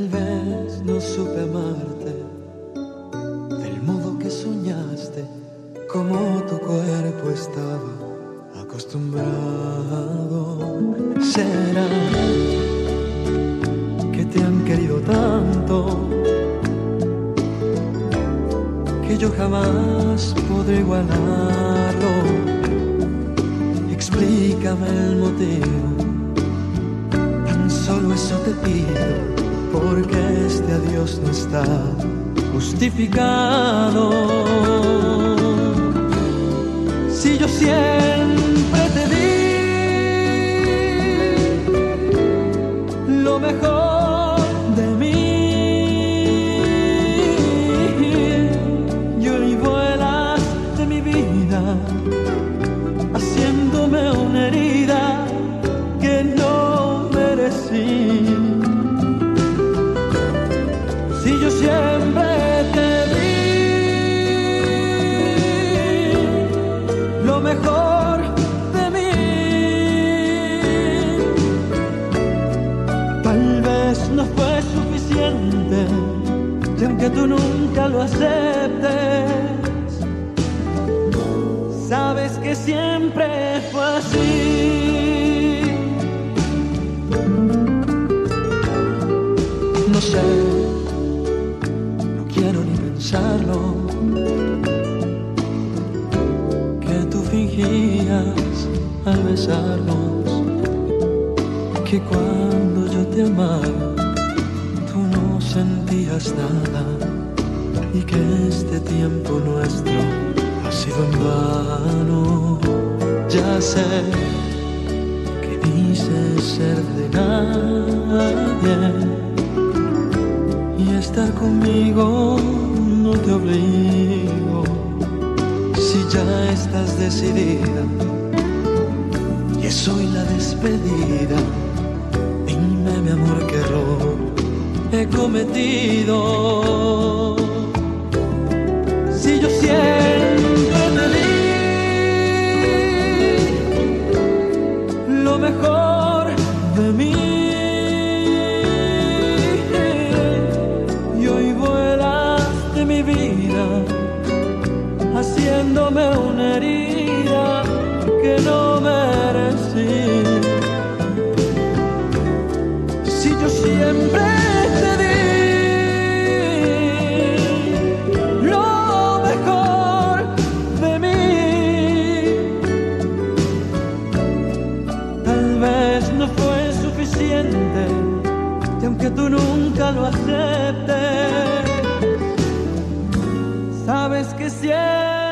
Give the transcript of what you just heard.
vez no supe amarte del modo que soñaste, como tu cuerpo estaba acostumbrado. Será que te han querido tanto que yo jamás podré igualarlo. Explícame el motivo, tan solo eso te pido, porque este adiós no está justificado. Si yo siempre te di lo mejor de mí, y hoy vuelas de mi vida, haciéndome una herida que no merecí. Si yo siempre te di lo mejor de mí, tal vez no fue suficiente, y aunque tú nunca lo aceptes, sabes que siempre fue así. No sé, no quiero ni pensarlo, que tú fingías al besarnos, que cuando yo te amaba tú no sentías nada, y que este tiempo nuestro ha sido en vano. Ya sé que dices ser de nadie, y estar conmigo no te obligo. Si ya estás decidida y es hoy la despedida, dime mi amor qué error he cometido. Si yo siempre te di lo mejor de mí, y hoy vuelas de mi vida, haciéndome una herida que no merecí. Si yo siempre te di no fue suficiente, y aunque tú nunca lo aceptes, sabes que siempre